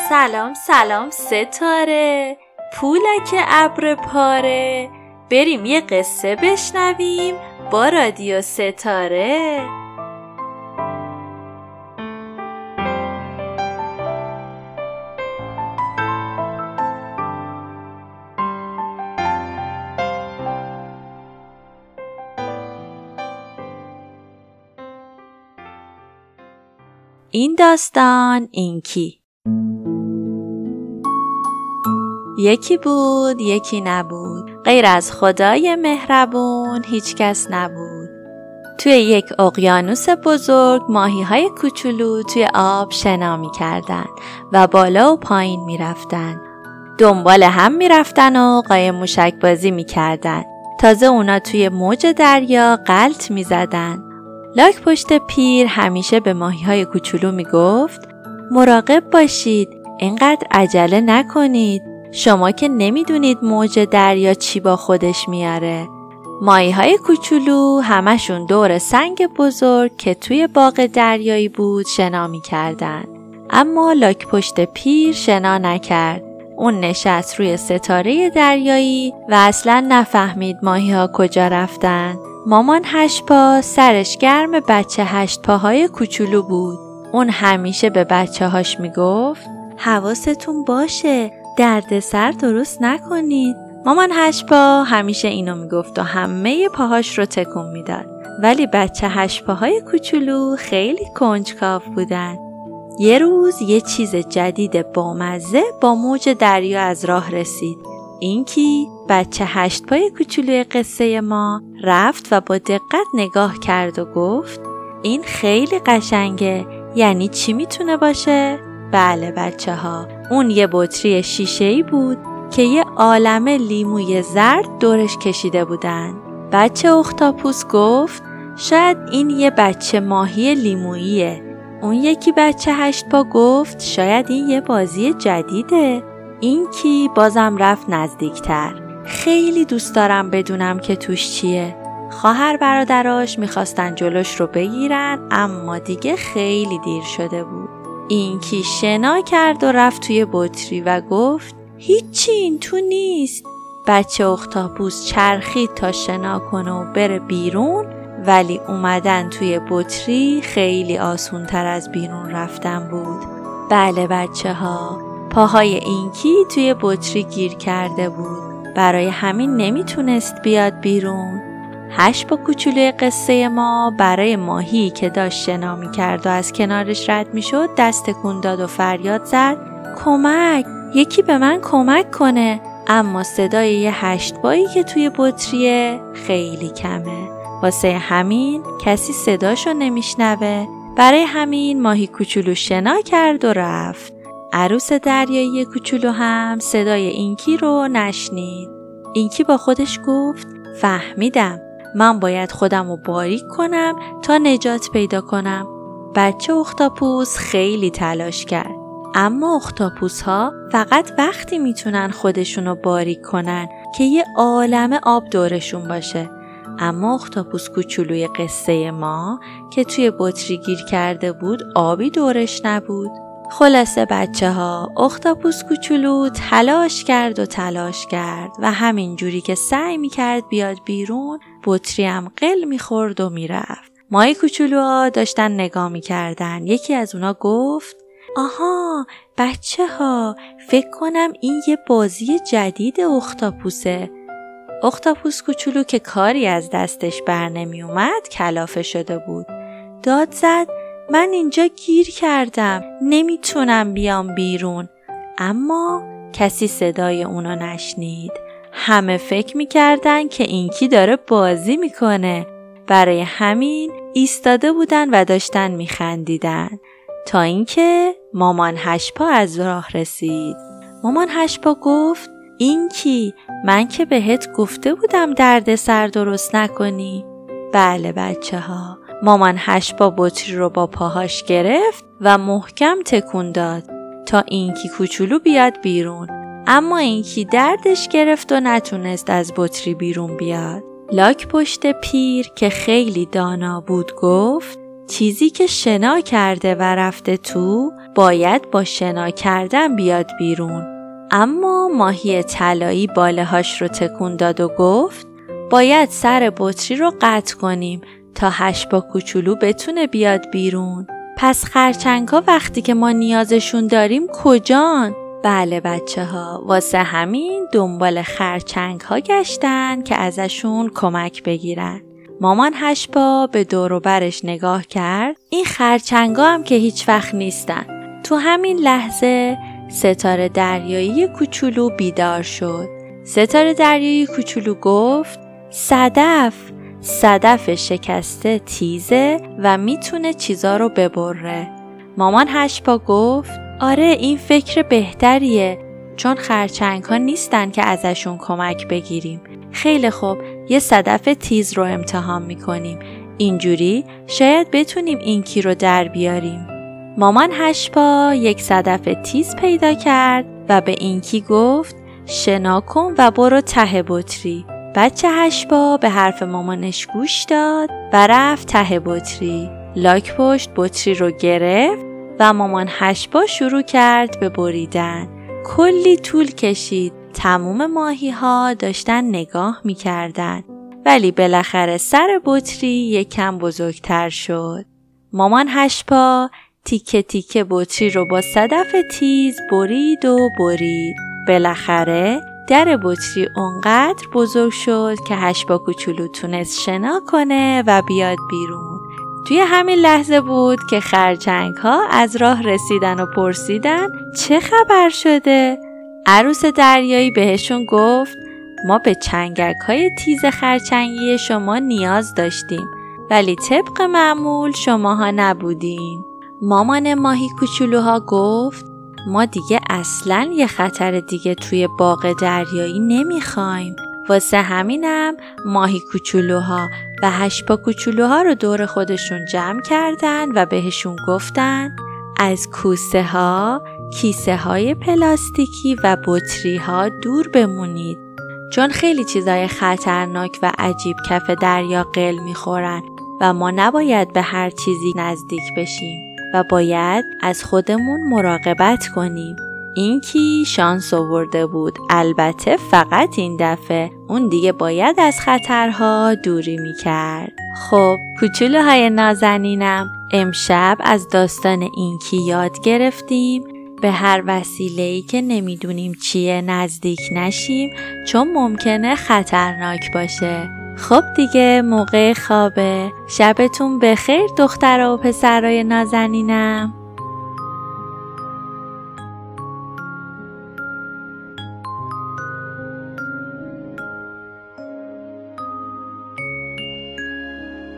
سلام سلام ستاره، پولک ابر پاره، بریم یه قصه بشنویم با رادیو ستاره. این داستان اینکی. یکی بود یکی نبود، غیر از خدای مهربون هیچ کس نبود. توی یک اقیانوس بزرگ ماهی‌های کوچولو توی آب شنا می‌کردن و بالا و پایین می‌رفتن. دنبال هم می‌رفتن و قایم موشک بازی می‌کردن. تازه اونا توی موج دریا غلط می‌زدن. لاک پشت پیر همیشه به ماهی‌های کوچولو میگفت مراقب باشید، اینقدر عجله نکنید، شما که نمیدونید موج دریا چی با خودش میاره. ماهی‌های کوچولو همشون دور سنگ بزرگ که توی باغ دریایی بود شنا میکردن. اما لاک پشت پیر شنا نکرد. اون نشست روی ستاره دریایی و اصلاً نفهمید ماهی‌ها کجا رفتن. مامان 8 پا سرش گرم بچه 8 پاهای کوچولو بود. اون همیشه به بچه هاش میگفت حواستون باشه، دردسر درست نکنید. مامان 8 پا همیشه اینو میگفت و همه پاهاش رو تکون میداد. ولی بچه 8 پاهای کوچولو خیلی کنجکاو بودن. یه روز یه چیز جدید بامزه با موج دریا از راه رسید. اینکی بچه 8 پای کوچولوی قصه ما رفت و با دقت نگاه کرد و گفت این خیلی قشنگه، یعنی چی میتونه باشه؟ بله بچه ها، اون یه بطری شیشه‌ای بود که یه عالمه لیموی زرد دورش کشیده بودن. بچه اختاپوس گفت شاید این یه بچه ماهی لیموییه. اون یکی بچه 8 پا گفت شاید این یه بازی جدیده. اینکی بازم رفت نزدیکتر. خیلی دوست دارم بدونم که توش چیه. خواهر برادراش میخواستن جلوش رو بگیرن، اما دیگه خیلی دیر شده بود. اینکی شنا کرد و رفت توی بطری و گفت هیچی این تو نیست. بچه اختاپوس چرخید تا شنا کنه و بره بیرون، ولی اومدن توی بطری خیلی آسون تر از بیرون رفتن بود. بله بچه ها، پاهای اینکی توی بطری گیر کرده بود، برای همین نمیتونست بیاد بیرون. 8 پا کوچولوی قصه ما برای ماهی که داشت شنا میکرد و از کنارش رد میشد دست تکون داد و فریاد زد کمک، یکی به من کمک کنه. اما صدای یه 8 پایی که توی بطریه خیلی کمه، واسه همین کسی صداشو نمیشنوه. برای همین ماهی کوچولو شنا کرد و رفت. عروس دریایی کوچولو هم صدای اینکی رو نشنید. اینکی با خودش گفت فهمیدم، من باید خودم رو باریک کنم تا نجات پیدا کنم. بچه اختاپوس خیلی تلاش کرد، اما اختاپوس ها فقط وقتی میتونن خودشون رو باریک کنن که یه عالمه آب دورشون باشه. اما اختاپوس کوچولوی قصه ما که توی بطری گیر کرده بود آبی دورش نبود. خلاصه بچه ها، اختاپوس کوچولو تلاش کرد و همین جوری که سعی میکرد بیاد بیرون، بطری هم قل میخورد و میرفت. ماهی کوچولوها داشتن نگاه میکردن. یکی از اونا گفت آها بچه ها، فکر کنم این یه بازی جدید اختاپوسه. اختاپوس کوچولو که کاری از دستش بر نمی اومد کلافه شده بود. داد زد من اینجا گیر کردم، نمیتونم بیام بیرون. اما کسی صدای اونو نشنید. همه فکر میکردن که اینکی داره بازی میکنه. برای همین ایستاده بودن و داشتن میخندیدن تا اینکه مامان 8 پا از راه رسید. مامان 8 پا گفت اینکی، من که بهت گفته بودم دردسر درست نکنی. بله بچه ها، مامان 8 پا بطری رو با پاهاش گرفت و محکم تکون داد تا اینکی کوچولو بیاد بیرون. اما اینکی دردش گرفت و نتونست از بطری بیرون بیاد. لاک پشت پیر که خیلی دانا بود گفت چیزی که شنا کرده و رفته تو باید با شنا کردن بیاد بیرون. اما ماهی طلایی بالهاش رو تکون داد و گفت باید سر بطری رو قطع کنیم تا هشپا کوچولو بتونه بیاد بیرون. پس خرچنگ‌ها وقتی که ما نیازشون داریم کجان؟ بله بچه ها، واسه همین دنبال خرچنگ‌ها گشتن که ازشون کمک بگیرن. مامان هشپا به دور و برش نگاه کرد. این خرچنگ‌ها هم که هیچ وقت نیستن. تو همین لحظه ستاره دریایی کوچولو بیدار شد. ستاره دریایی کوچولو گفت صدف شکسته تیزه و میتونه چیزا رو ببره. مامان هشپا گفت آره این فکر بهتریه، چون خرچنگ ها نیستن که ازشون کمک بگیریم. خیلی خوب، یه صدف تیز رو امتحان میکنیم. اینجوری شاید بتونیم اینکی رو در بیاریم. مامان هشپا یک صدف تیز پیدا کرد و به اینکی گفت شنا کن و برو ته بطری. بچه هشپا به حرف مامانش گوش داد و رفت ته بطری. لاک پشت بطری رو گرفت و مامان هشپا شروع کرد به بریدن. کلی طول کشید. تموم ماهی ها داشتن نگاه می کردن. ولی بالاخره سر بطری یکم بزرگتر شد. مامان هشپا تیکه تیکه بطری رو با صدف تیز برید و برید. بالاخره در بطری اونقدر بزرگ شد که هشپا کوچولو تونست شنا کنه و بیاد بیرون. توی همین لحظه بود که خرچنگ ها از راه رسیدن و پرسیدن چه خبر شده؟ عروس دریایی بهشون گفت ما به چنگک های تیز خرچنگی شما نیاز داشتیم، ولی طبق معمول شماها نبودین. مامان ماهی کوچولوها گفت ما دیگه اصلاً یه خطر دیگه توی باغ دریایی نمیخوایم. واسه همینم ماهی کوچولوها و هشپا کوچولوها رو دور خودشون جمع کردن و بهشون گفتن از کوسه ها، کیسه های پلاستیکی و بطری ها دور بمونید، چون خیلی چیزای خطرناک و عجیب کف دریا قل میخورن و ما نباید به هر چیزی نزدیک بشیم و باید از خودمون مراقبت کنیم. اینکی شانس آورده بود، البته فقط این دفعه. اون دیگه باید از خطرها دوری میکرد. خب کوچولوهای نازنینم، امشب از داستان اینکی یاد گرفتیم به هر وسیله‌ای که نمیدونیم چیه نزدیک نشیم، چون ممکنه خطرناک باشه. خب دیگه موقع خوابه. شبتون بخیر دخترها و پسرای نازنینم.